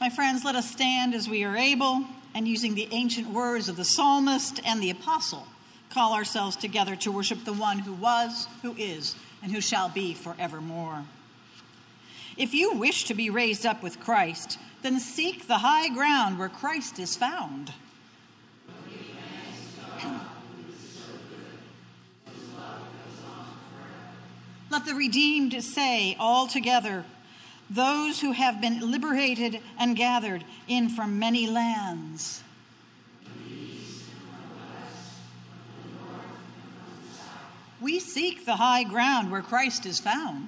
My friends, let us stand as we are able, and using the ancient words of the psalmist and the apostle, call ourselves together to worship the one who was, who is, and who shall be forevermore. If you wish to be raised up with Christ, then seek the high ground where Christ is found. Let the redeemed say all together, those who have been liberated and gathered in from many lands. We seek the high ground where Christ is found.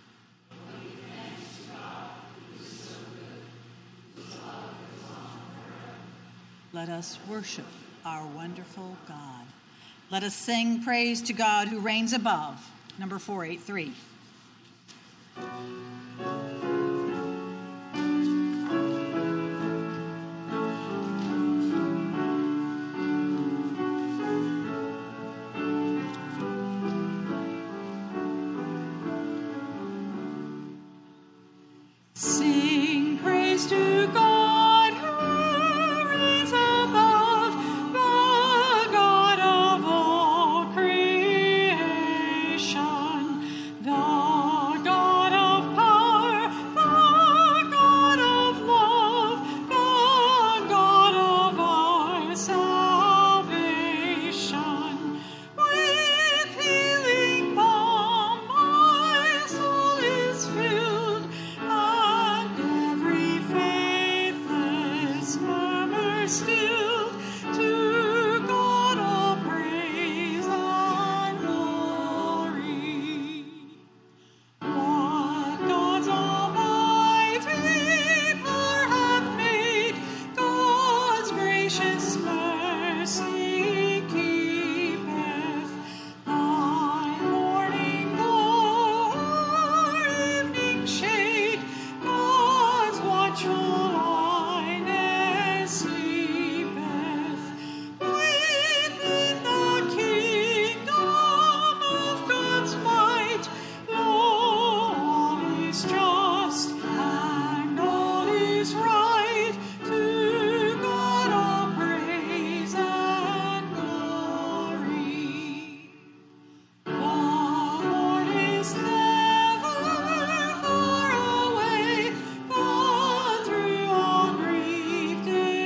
Let us worship our wonderful God. Let us sing praise to God who reigns above. Number 483. Sing praise to God who reigns above, the God of all creation, the God of power, the God of love, the God of our salvation. With healing balm my soul is filled, and every faithless murmur stilled. To God all praise and glory. What God's almighty power hath made, God's gracious mercy keepeth. Thy morning glow or evening shade, God's watchful eye sleepeth. Within the kingdom of God's might, lo, all is just and all is right. To God all praise and glory. The Lord is never far away, but through all grief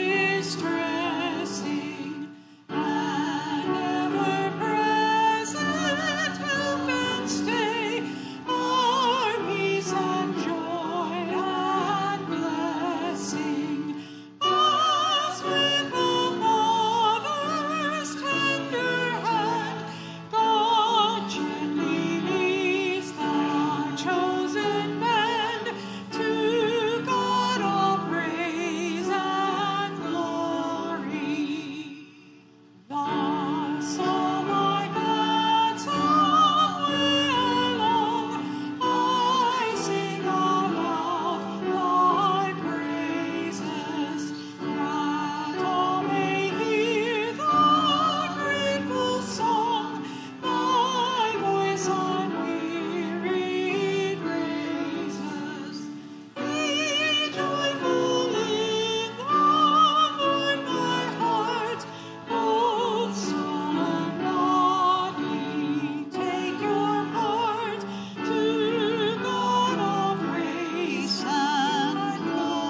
distressing, and ever present help and stay, our peace and joy and blessing. Us with a mother's tender hand, God gently leads the chosen band. To God all praise and glory. Thus all my glad somewhere along, I sing aloud thy praises, that all may hear the grateful song, thy voice unwearied raises. Be joyful in the Lord my heart, both soul and body. Take your part. To God all praise And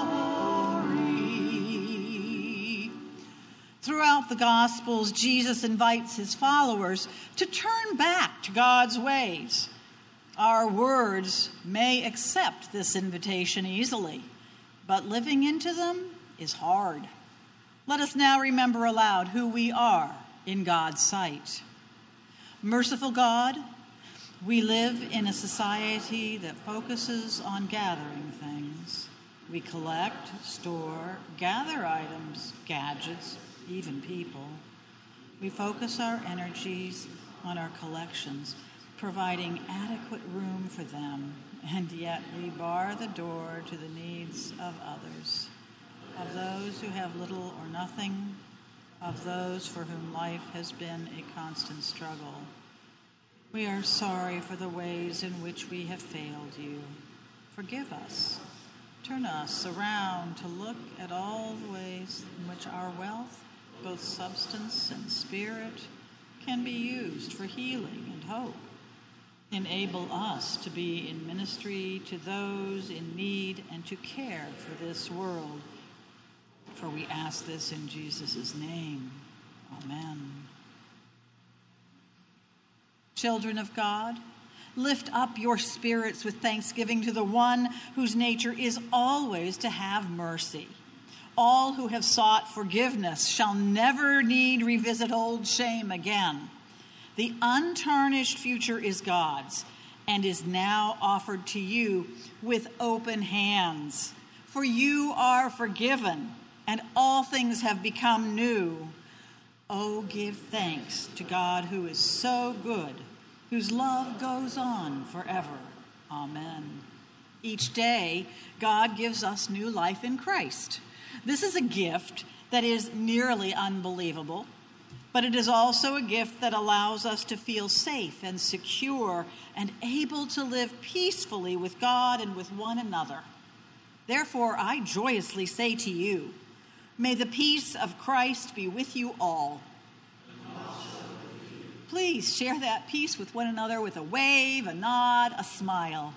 glory. Throughout the Gospels, Jesus invites his followers to turn back to God's ways. Our words may accept this invitation easily, but living into them is hard. Let us now remember aloud who we are in God's sight. Merciful God, we live in a society that focuses on gathering things. We collect, store, gather items, gadgets, even people. We focus our energies on our collections, providing adequate room for them, and yet we bar the door to the needs of others, of those who have little or nothing, of those for whom life has been a constant struggle. We are sorry for the ways in which we have failed you. Forgive us. Turn us around to look at all the ways in which our wealth, both substance and spirit, can be used for healing and hope. Enable us to be in ministry to those in need and to care for this world. For we ask this in Jesus' name. Amen. Children of God, lift up your spirits with thanksgiving to the one whose nature is always to have mercy. All who have sought forgiveness shall never need revisit old shame again. The untarnished future is God's and is now offered to you with open hands. For you are forgiven, and all things have become new. Oh, give thanks to God who is so good, whose love goes on forever. Amen. Each day, God gives us new life in Christ. This is a gift that is nearly unbelievable, but it is also a gift that allows us to feel safe and secure and able to live peacefully with God and with one another. Therefore, I joyously say to you, may the peace of Christ be with you all. Please share that peace with one another with a wave, a nod, a smile.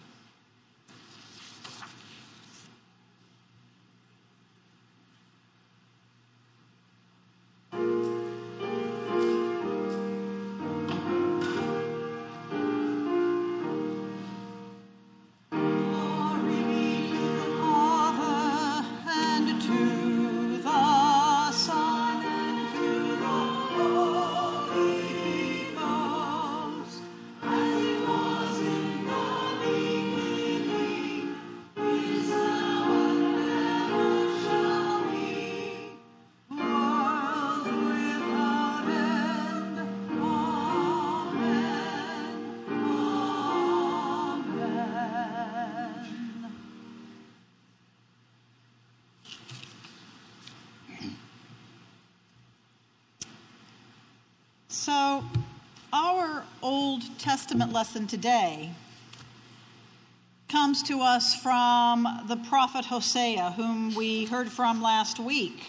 So, our Old Testament lesson today comes to us from the prophet Hosea, whom we heard from last week.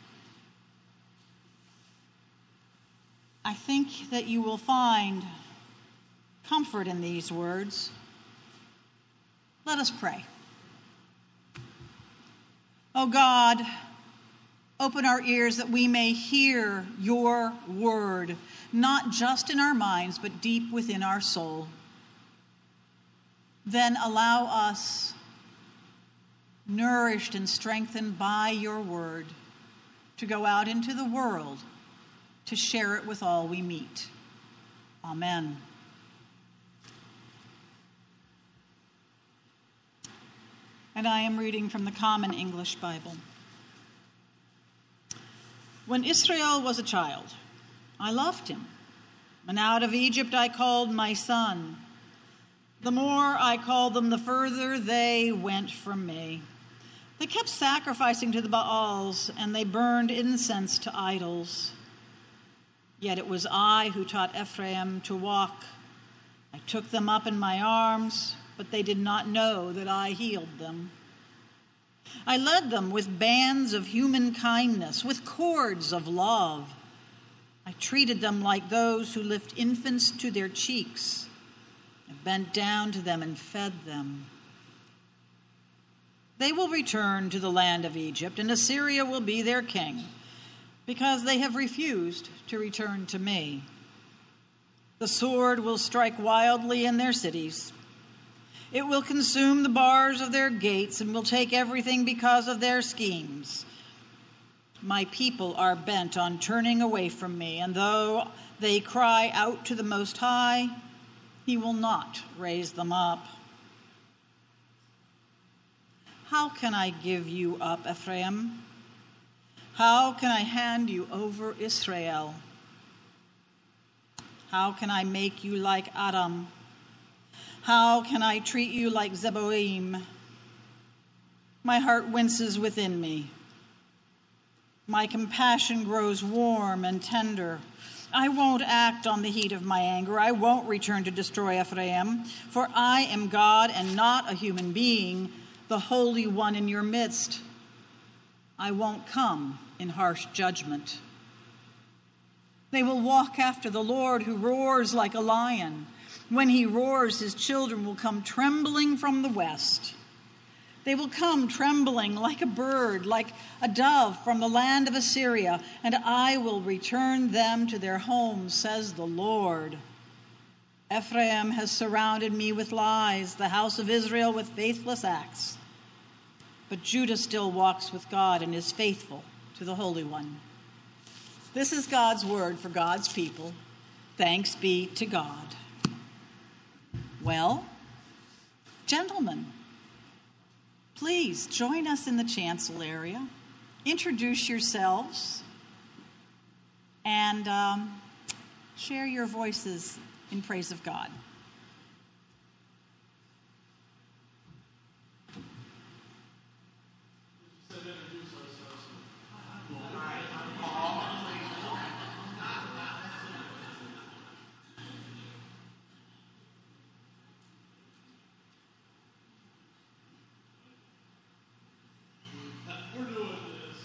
I think that you will find comfort in these words. Let us pray. O God, open our ears that we may hear your word, not just in our minds, but deep within our soul. Then allow us, nourished and strengthened by your word, to go out into the world to share it with all we meet. Amen. And I am reading from the Common English Bible. When Israel was a child, I loved him, and out of Egypt I called my son. The more I called them, the further they went from me. They kept sacrificing to the Baals, and they burned incense to idols. Yet it was I who taught Ephraim to walk. I took them up in my arms, but they did not know that I healed them. I led them with bands of human kindness, with cords of love. I treated them like those who lift infants to their cheeks. I bent down to them and fed them. They will return to the land of Egypt, and Assyria will be their king, because they have refused to return to me. The sword will strike wildly in their cities. It will consume the bars of their gates and will take everything because of their schemes. My people are bent on turning away from me, and though they cry out to the Most High, he will not raise them up. How can I give you up, Ephraim? How can I hand you over, Israel? How can I make you like Adam? How can I treat you like Zeboim? My heart winces within me. My compassion grows warm and tender. I won't act on the heat of my anger. I won't return to destroy Ephraim, for I am God and not a human being. the Holy One in your midst. I won't come in harsh judgment. They will walk after the Lord who roars like a lion. When he roars, his children will come trembling from the west. They will come trembling like a bird, like a dove from the land of Assyria, and I will return them to their homes, says the Lord. Ephraim has surrounded me with lies, the house of Israel with faithless acts. But Judah still walks with God and is faithful to the Holy One. This is God's word for God's people. Thanks be to God. Well, gentlemen, please join us in the chancel area. Introduce yourselves and share your voices in praise of God. We're doing this.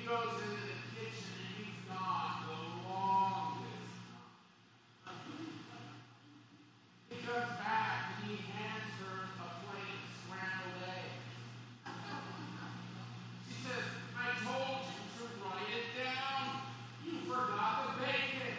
goes into the kitchen and he's gone the longest time. He comes back and he hands her a plate of scrambled eggs. She says, I told you to write it down. You forgot the bacon.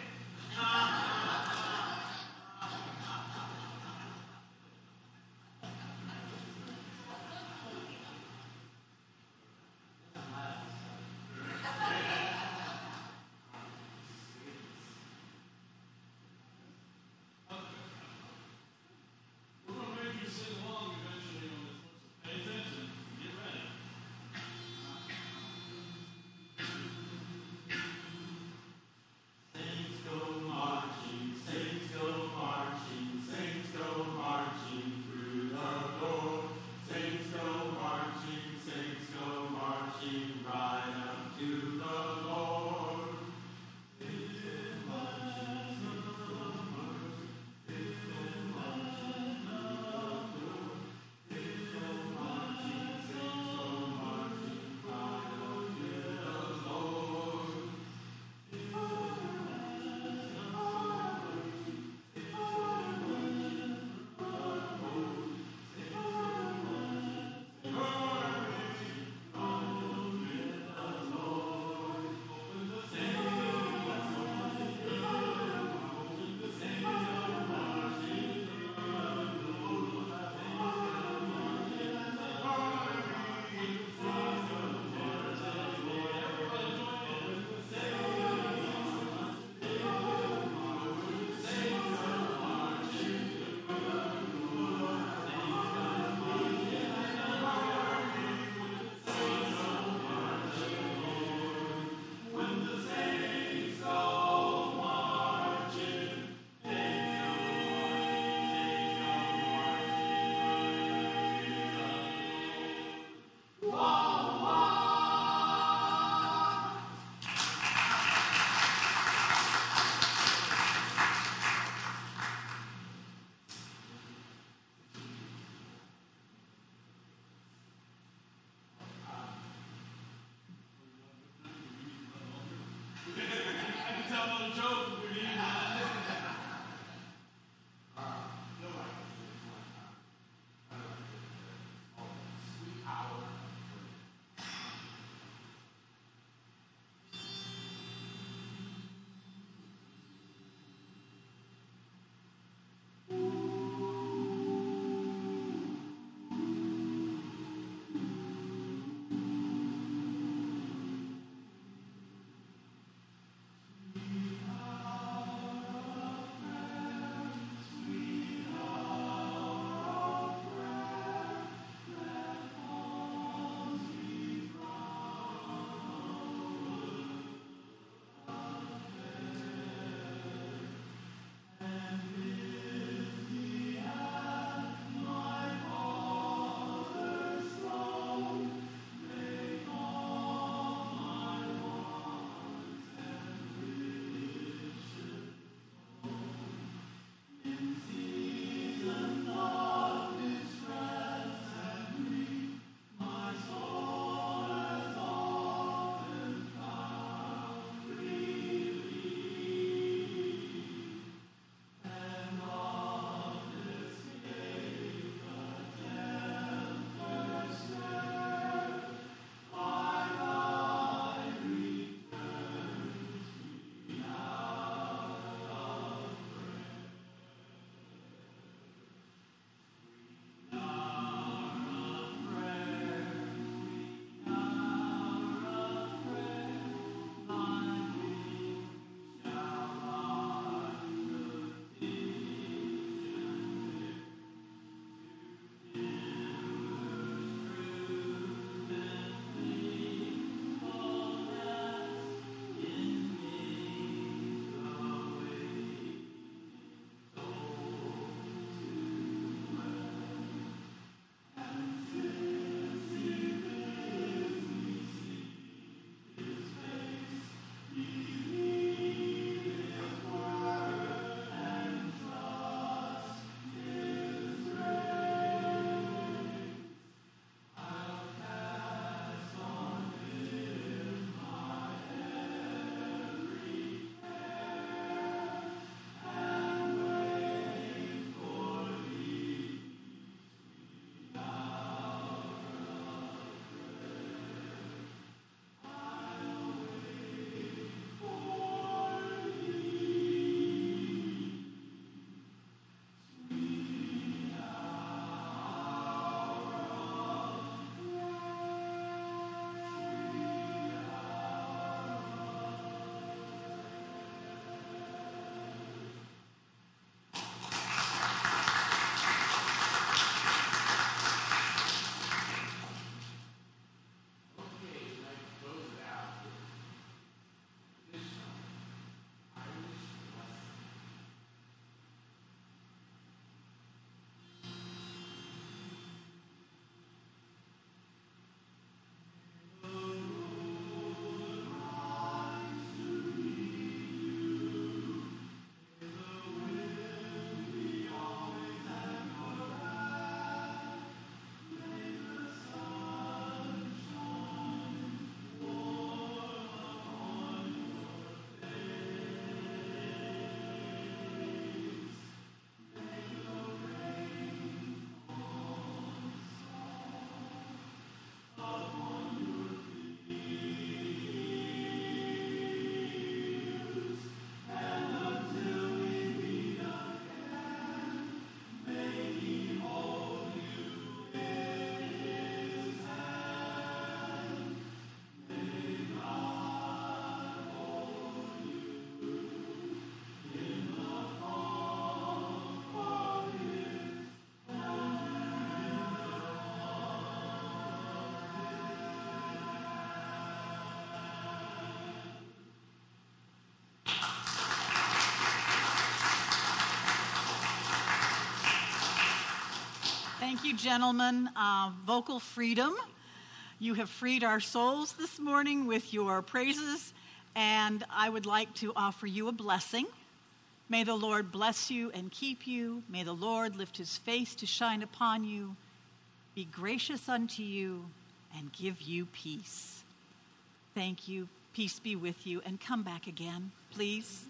Thank you, gentlemen. Vocal freedom. You have freed our souls this morning with your praises, and I would like to offer you a blessing. May the Lord bless you and keep you. May the Lord lift his face to shine upon you, be gracious unto you, and give you peace. Thank you. Peace be with you. And come back again, please.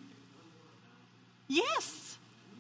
Yes.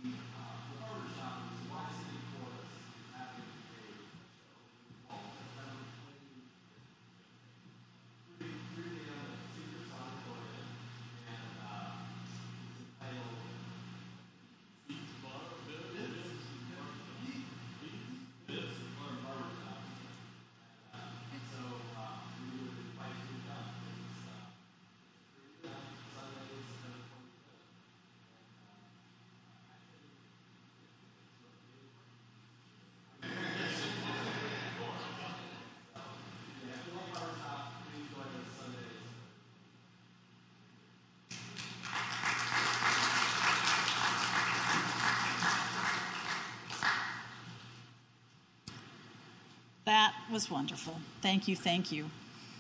That was wonderful. Thank you, thank you.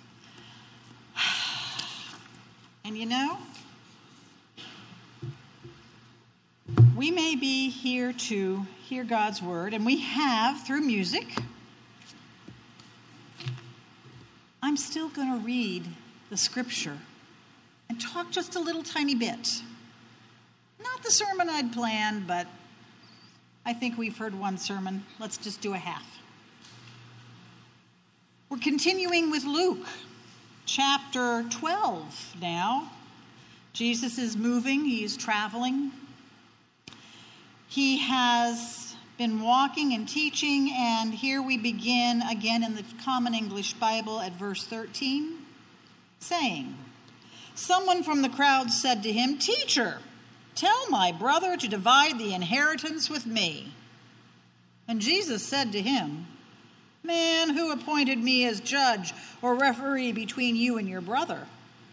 And you know, we may be here to hear God's word, and we have through music. I'm still going to read the scripture and talk just a little tiny bit. Not the sermon I'd planned, but I think we've heard one sermon. Let's just do a half. We're continuing with Luke, chapter 12 now. Jesus is moving, he is traveling. He has been walking and teaching, and here we begin again in the Common English Bible at verse 13, saying, "Someone from the crowd said to him, 'Teacher, tell my brother to divide the inheritance with me.' And Jesus said to him, 'Man, who appointed me as judge or referee between you and your brother?'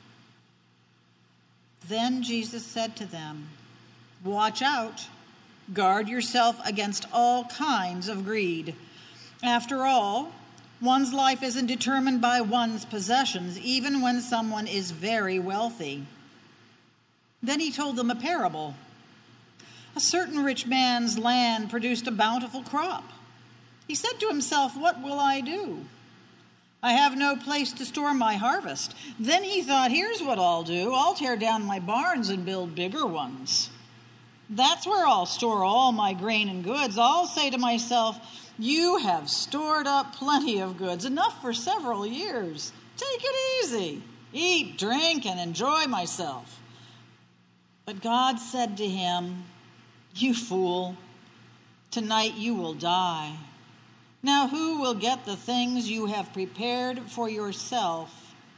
Then Jesus said to them, 'Watch out, guard yourself against all kinds of greed. After all, one's life isn't determined by one's possessions, even when someone is very wealthy.' Then he told them a parable. A certain rich man's land produced a bountiful crop. He said to himself, 'What will I do? I have no place to store my harvest.' Then he thought, 'Here's what I'll do. I'll tear down my barns and build bigger ones. That's where I'll store all my grain and goods. I'll say to myself, you have stored up plenty of goods, enough for several years. Take it easy. Eat, drink, and enjoy myself.' But God said to him, 'You fool, tonight you will die. Now who will get the things you have prepared for yourself?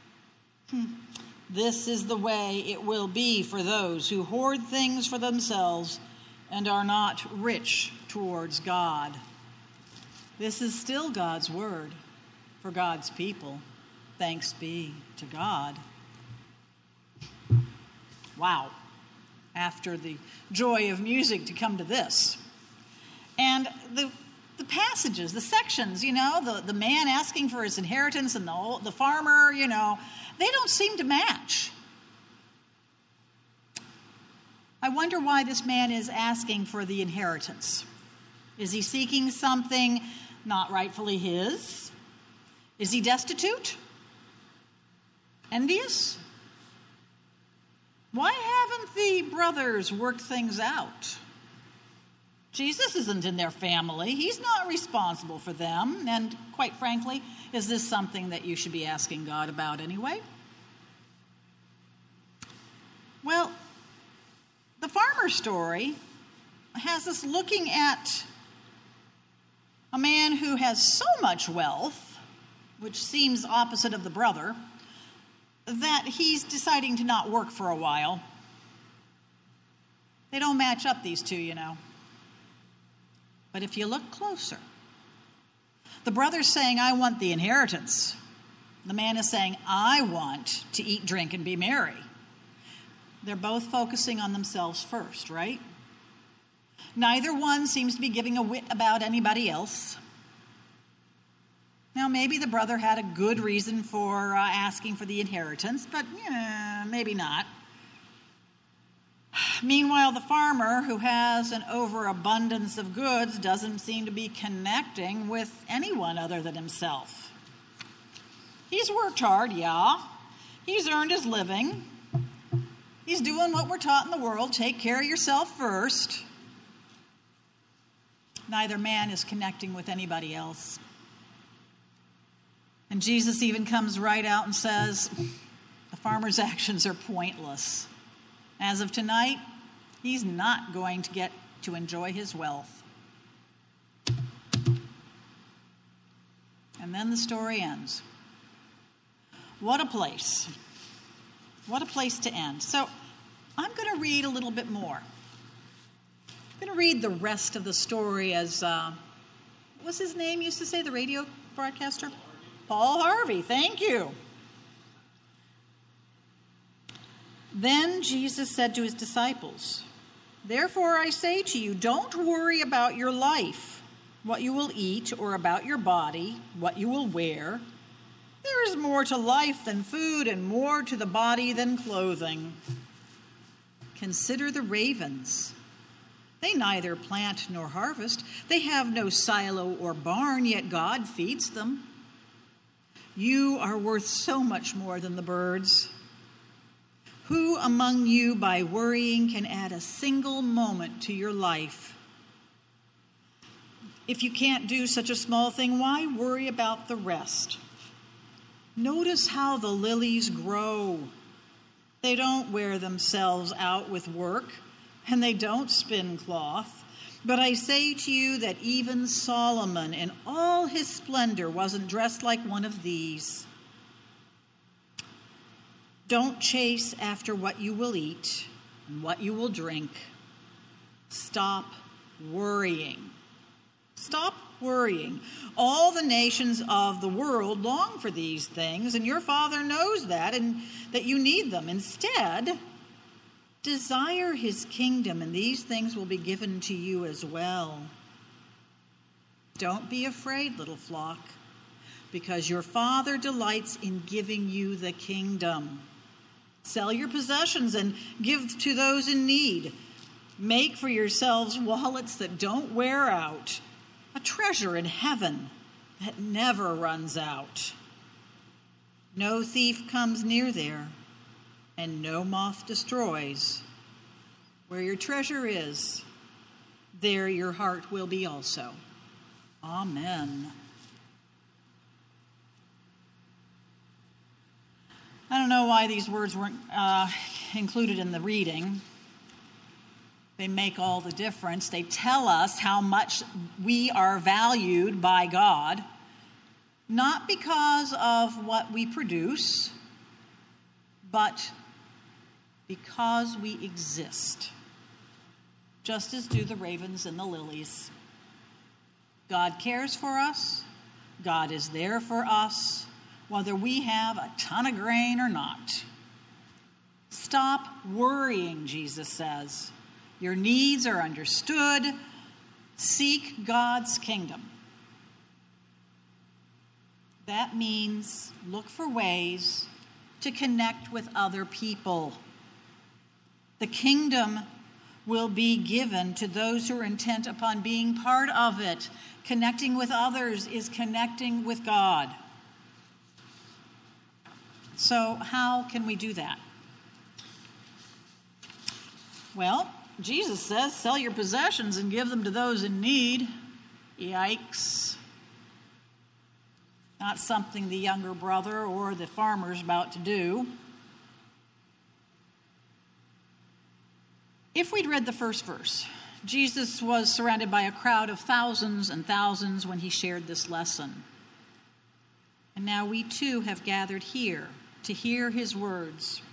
This is the way it will be for those who hoard things for themselves and are not rich towards God.'" This is still God's word for God's people. Thanks be to God. Wow. After the joy of music to come to this. And the passages, the sections, you know, the man asking for his inheritance and the farmer, you know, they don't seem to match. I wonder why this man is asking for the inheritance. Is he seeking something not rightfully his? Is he destitute? Envious? Why haven't the brothers worked things out? Jesus isn't in their family. He's not responsible for them. And quite frankly, is this something that you should be asking God about anyway? Well, the farmer story has us looking at a man who has so much wealth, which seems opposite of the brother, that he's deciding to not work for a while. They don't match up, these two, you know. But if you look closer, the brother's saying, "I want the inheritance." The man is saying, "I want to eat, drink, and be merry." They're both focusing on themselves first, right? Neither one seems to be giving a whit about anybody else. Now, maybe the brother had a good reason for asking for the inheritance, but maybe not. Meanwhile, the farmer, who has an overabundance of goods, doesn't seem to be connecting with anyone other than himself. He's worked hard, yeah. He's earned his living. He's doing what we're taught in the world, take care of yourself first. Neither man is connecting with anybody else. And Jesus even comes right out and says, the farmer's actions are pointless. As of tonight, he's not going to get to enjoy his wealth. And then the story ends. What a place. What a place to end. So I'm going to read a little bit more. I'm going to read the rest of the story as, what's his name used to say, the radio broadcaster? Paul Harvey, thank you. Then Jesus said to his disciples, "Therefore I say to you, don't worry about your life, what you will eat, or about your body, what you will wear. There is more to life than food, and more to the body than clothing. Consider the ravens. They neither plant nor harvest. They have no silo or barn, yet God feeds them. You are worth so much more than the birds. Who among you, by worrying, can add a single moment to your life? If you can't do such a small thing, why worry about the rest? Notice how the lilies grow. They don't wear themselves out with work, and they don't spin cloth. But I say to you that even Solomon in all his splendor wasn't dressed like one of these. Don't chase after what you will eat and what you will drink. Stop worrying. Stop worrying. All the nations of the world long for these things, and your Father knows that, and that you need them. Instead, desire his kingdom, and these things will be given to you as well. Don't be afraid, little flock, because your Father delights in giving you the kingdom. Sell your possessions and give to those in need. Make for yourselves wallets that don't wear out, a treasure in heaven that never runs out. No thief comes near there, and no moth destroys. Where your treasure is, there your heart will be also. Amen. I don't know why these words weren't included in the reading. They make all the difference. They tell us how much we are valued by God, not because of what we produce, but because we exist, just as do the ravens and the lilies. God cares for us. God is there for us, whether we have a ton of grain or not. Stop worrying, Jesus says. Your needs are understood. Seek God's kingdom. That means look for ways to connect with other people. The kingdom will be given to those who are intent upon being part of it. Connecting with others is connecting with God. So how can we do that? Well, Jesus says, sell your possessions and give them to those in need. Yikes. Not something the younger brother or the farmer's about to do. If we'd read the first verse, Jesus was surrounded by a crowd of thousands and thousands when he shared this lesson. And now we too have gathered here to hear his words.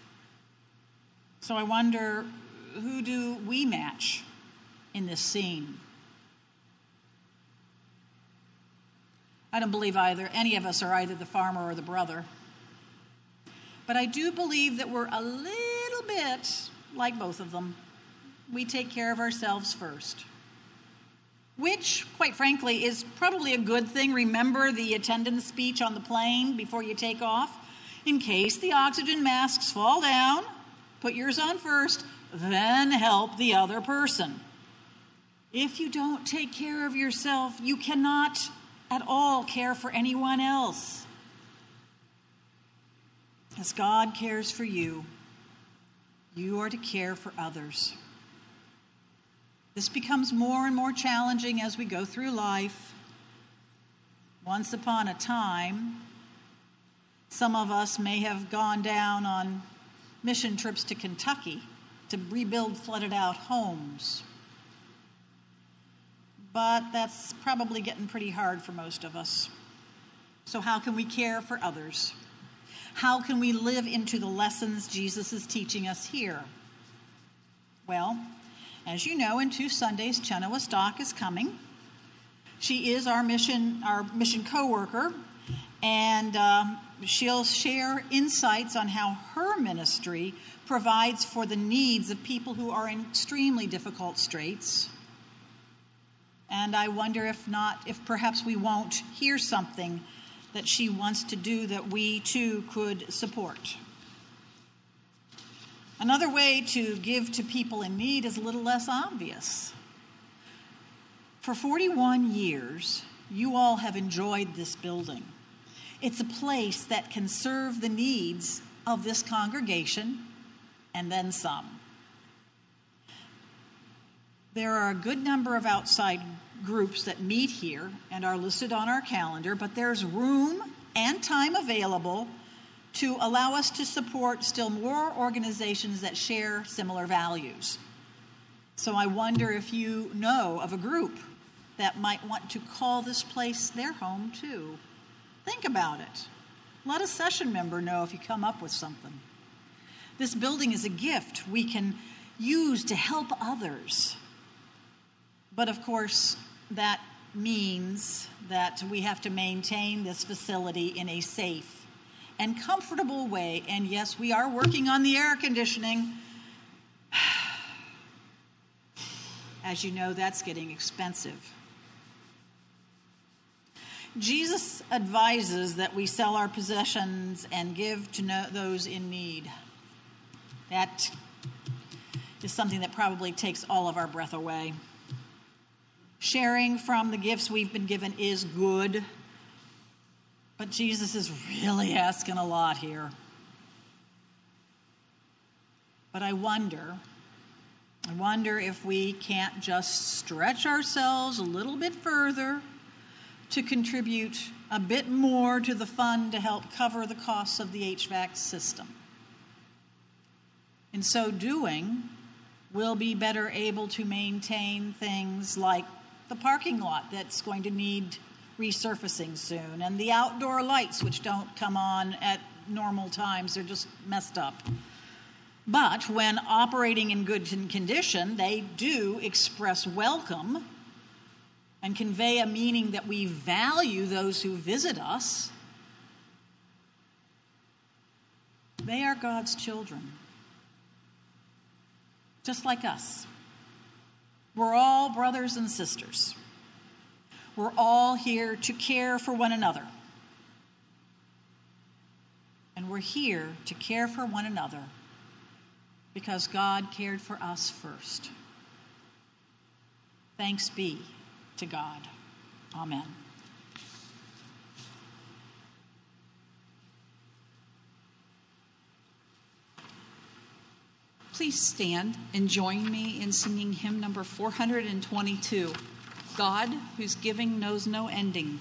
So I wonder, who do we match in this scene? I don't believe any of us are either the farmer or the brother. But I do believe that we're a little bit like both of them. We take care of ourselves first. which, quite frankly, is probably a good thing. Remember the attendance speech on the plane before you take off. In case the oxygen masks fall down, put yours on first, then help the other person. If you don't take care of yourself, you cannot at all care for anyone else. As God cares for you, you are to care for others. This becomes more and more challenging as we go through life. Once upon a time, some of us may have gone down on mission trips to Kentucky to rebuild flooded out homes. But that's probably getting pretty hard for most of us. So how can we care for others? How can we live into the lessons Jesus is teaching us here? Well, as you know, in 2 Sundays, Chenna Stock is coming. She is our mission co-worker, and she'll share insights on how her ministry provides for the needs of people who are in extremely difficult straits. And I wonder if perhaps we won't hear something that she wants to do that we too could support. Another way to give to people in need is a little less obvious. For 41 years, you all have enjoyed this building. It's a place that can serve the needs of this congregation and then some. There are a good number of outside groups that meet here and are listed on our calendar, but there's room and time available to allow us to support still more organizations that share similar values. So I wonder if you know of a group that might want to call this place their home too. Think about it. Let a session member know if you come up with something. This building is a gift we can use to help others. But of course, that means that we have to maintain this facility in a safe and comfortable way. And yes, we are working on the air conditioning. As you know, that's getting expensive. Jesus advises that we sell our possessions and give to those in need. That is something that probably takes all of our breath away. Sharing from the gifts we've been given is good, but Jesus is really asking a lot here. But I wonder if we can't just stretch ourselves a little bit further to contribute a bit more to the fund to help cover the costs of the HVAC system. In so doing, we'll be better able to maintain things like the parking lot that's going to need resurfacing soon, and the outdoor lights which don't come on at normal times, they're just messed up. But when operating in good condition, they do express welcome and convey a meaning that we value those who visit us. They are God's children, just like us. We're all brothers and sisters. We're all here to care for one another. And we're here to care for one another because God cared for us first. Thanks be to God. Amen. Please stand and join me in singing hymn number 422, God Whose Giving Knows No Ending.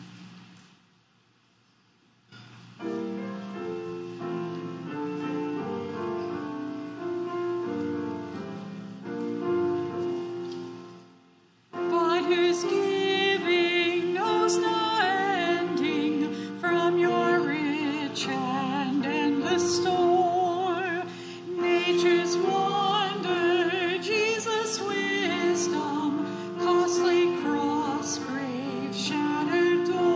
Wisdom, costly cross, grave, shattered door.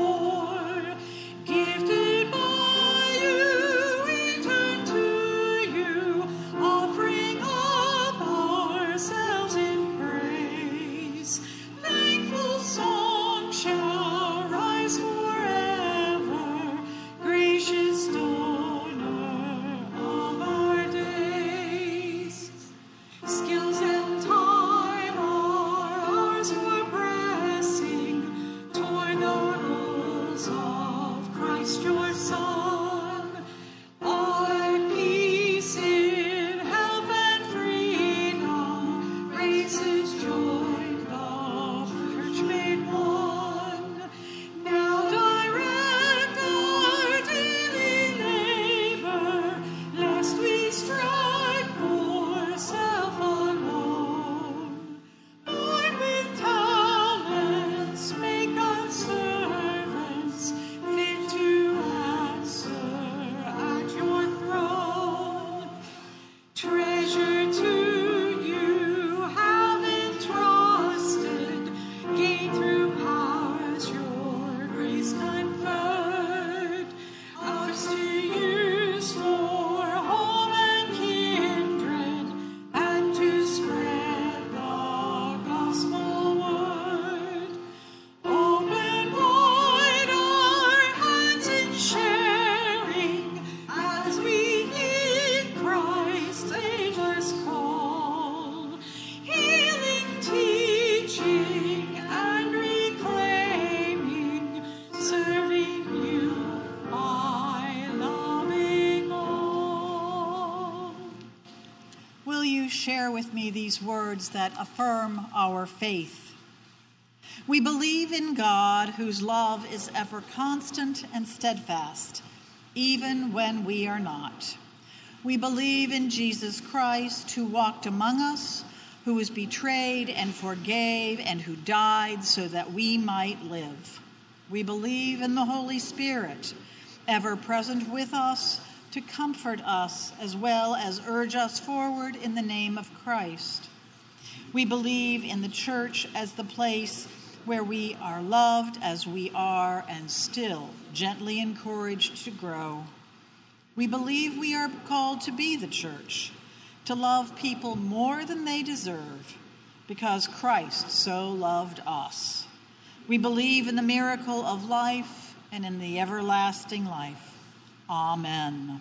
servants fit to answer at your throne. Treasure to you have entrusted, gain through powers your grace conferred, ours to use for home and kindred, and to spread the gospel word. Open wide our hands in sharing, as we heed Christ's ageless call, healing, teaching, and reclaiming, serving you by loving all. Will you share with me these words that affirm our faith? We believe in God, whose love is ever constant and steadfast, even when we are not. We believe in Jesus Christ, who walked among us, who was betrayed and forgave, and who died so that we might live. We believe in the Holy Spirit, ever present with us to comfort us as well as urge us forward in the name of Christ. We believe in the church as the place where we are loved as we are and still gently encouraged to grow. We believe we are called to be the church, to love people more than they deserve, because Christ so loved us. We believe in the miracle of life and in the everlasting life. Amen.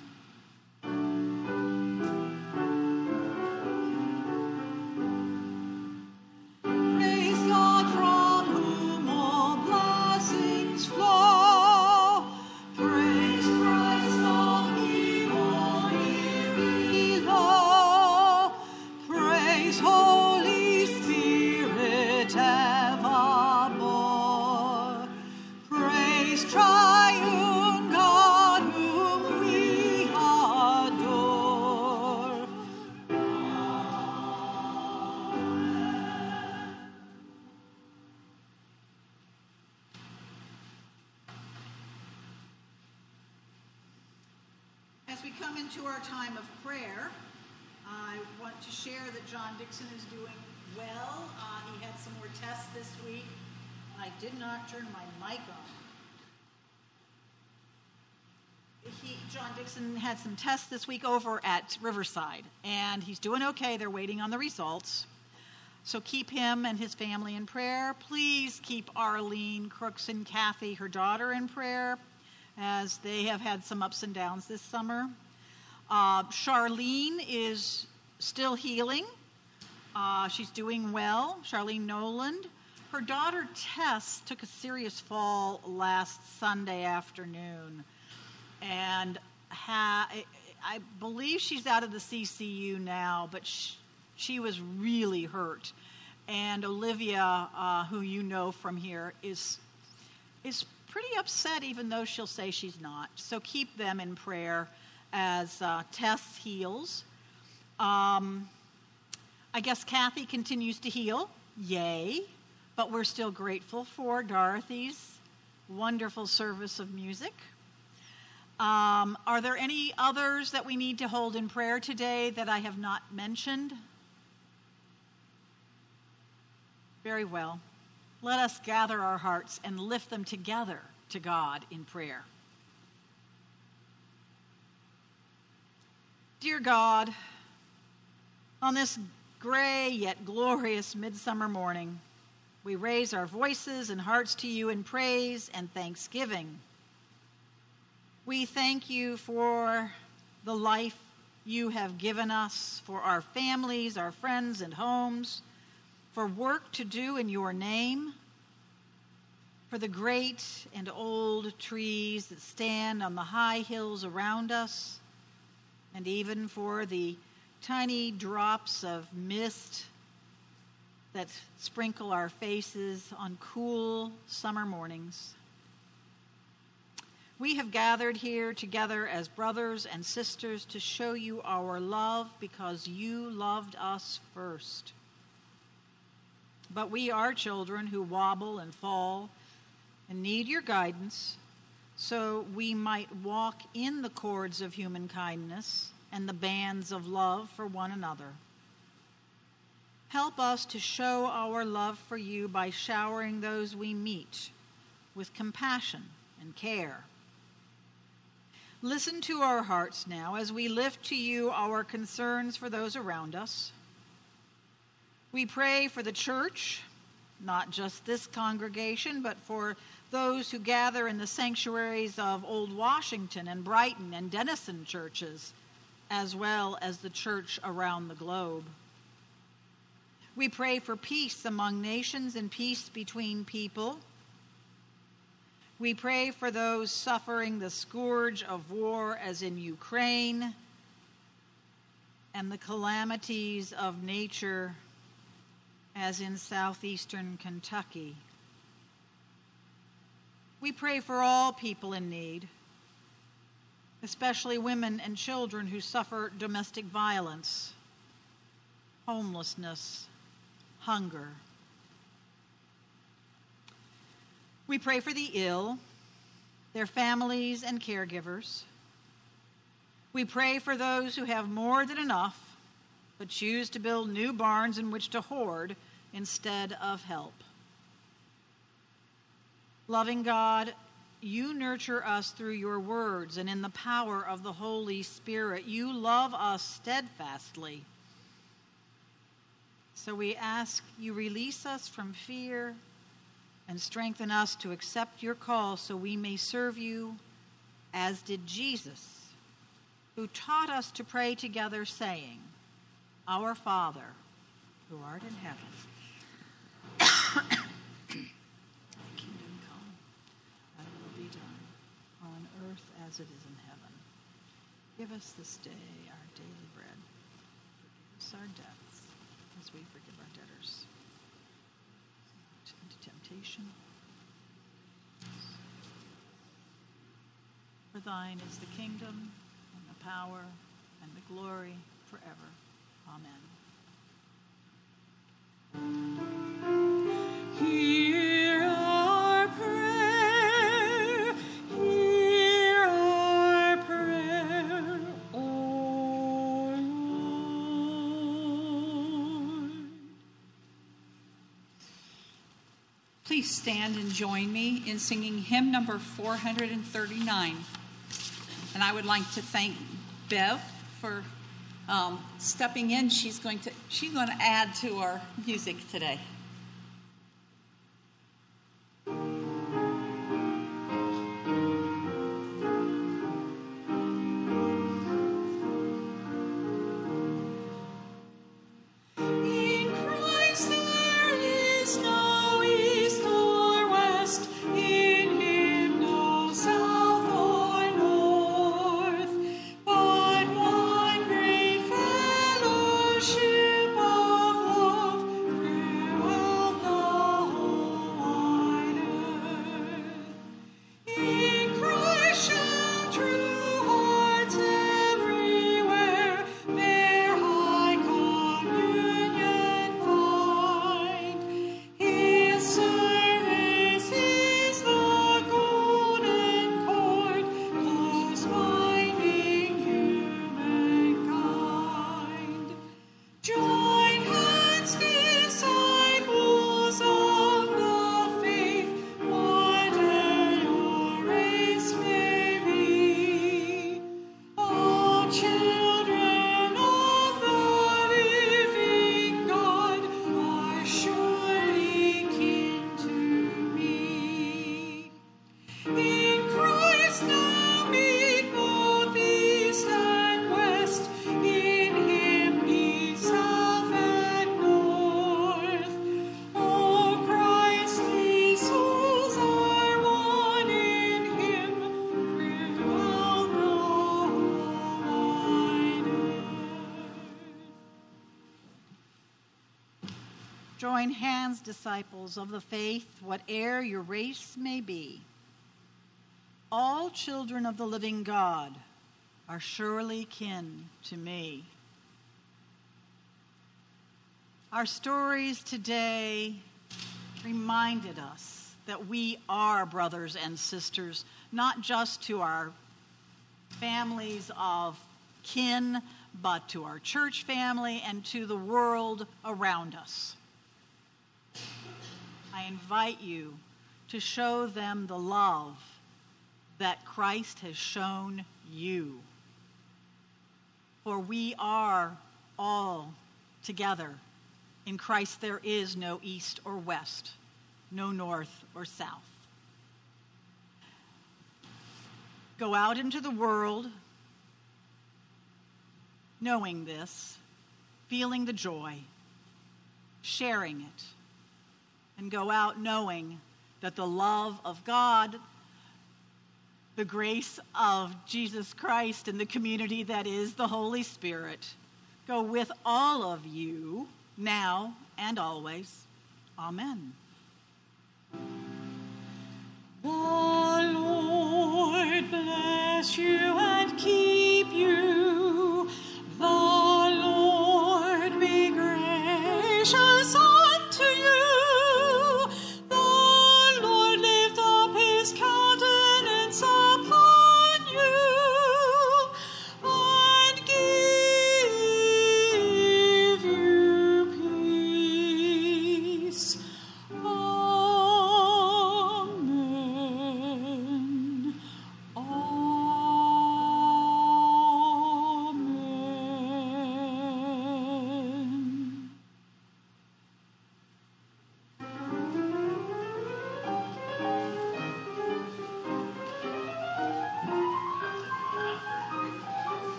Praise God, from whom all blessings flow. Praise Christ, all evil here below. Praise Holy Spirit evermore. Praise Triune God, whom we adore. As we come into our time of prayer, I want to share that John Dixon is doing well. He had some more tests this week. I did not turn my mic on. John Dixon had some tests this week over at Riverside, and he's doing okay. They're waiting on the results. So keep him and his family in prayer. Please keep Arlene Crooks and Kathy, her daughter, in prayer, as they have had some ups and downs this summer. Charlene is still healing. She's doing well. Charlene Noland. Her daughter Tess took a serious fall last Sunday afternoon, and I believe she's out of the CCU now, but she was really hurt. And Olivia, who you know from here, is pretty upset, even though she'll say she's not. So keep them in prayer as Tess heals. I guess Kathy continues to heal. Yay. But we're still grateful for Dorothy's wonderful service of music. Are there any others that we need to hold in prayer today that I have not mentioned? Very well. Let us gather our hearts and lift them together to God in prayer. Dear God, on this gray yet glorious midsummer morning, we raise our voices and hearts to you in praise and thanksgiving. We thank you for the life you have given us, for our families, our friends and homes, for work to do in your name, for the great and old trees that stand on the high hills around us, and even for the tiny drops of mist that sprinkle our faces on cool summer mornings. We have gathered here together as brothers and sisters to show you our love because you loved us first. But we are children who wobble and fall, and need your guidance so we might walk in the cords of human kindness and the bands of love for one another. Help us to show our love for you by showering those we meet with compassion and care. Listen to our hearts now as we lift to you our concerns for those around us. We pray for the church, not just this congregation, but for those who gather in the sanctuaries of Old Washington and Brighton and Denison churches, as well as the church around the globe. We pray for peace among nations and peace between people. We pray for those suffering the scourge of war, as in Ukraine, and the calamities of nature, as in southeastern Kentucky. We pray for all people in need, especially women and children who suffer domestic violence, homelessness, hunger. We pray for the ill, their families and caregivers. We pray for those who have more than enough, but choose to build new barns in which to hoard instead of help. Loving God, you nurture us through your words and in the power of the Holy Spirit. You love us steadfastly. So we ask you release us from fear and strengthen us to accept your call so we may serve you as did Jesus, who taught us to pray together saying, Our Father, who art in heaven, thy kingdom come, thy will be done on earth as it is in heaven. Give us this day our daily bread. Forgive us our debts as we forgive our debtors. Not into temptation. For thine is the kingdom and the power and the glory forever. Amen. Hear our prayer, hear our prayer, O Lord. Please stand and join me in singing hymn number 439. And I would like to thank Bev for stepping in. She's going to add to our music today. In Christ there is no east or west, in him no south or north, but one great fellowship of love throughout the whole wide earth. In Christ shall true hearts everywhere their high communion find. His service is the golden cord, close binding humankind. Join hands, disciples of the faith, whatever your race may be. All children of the living God are surely kin to me. In Christ now meet both east and west, in him meet south and north. All Christly souls are one in him throughout the whole wide earth. Join hands, disciples of the faith, whate'er your race may be. All children of the living God are surely kin to me. Our stories today reminded us that we are brothers and sisters, not just to our families of kin, but to our church family and to the world around us. I invite you to show them the love that Christ has shown you. For we are all together. In Christ there is no east or west, no north or south. Go out into the world knowing this, feeling the joy, sharing it, and go out knowing that the love of God, the grace of Jesus Christ, and the community that is the Holy Spirit go with all of you now and always. Amen.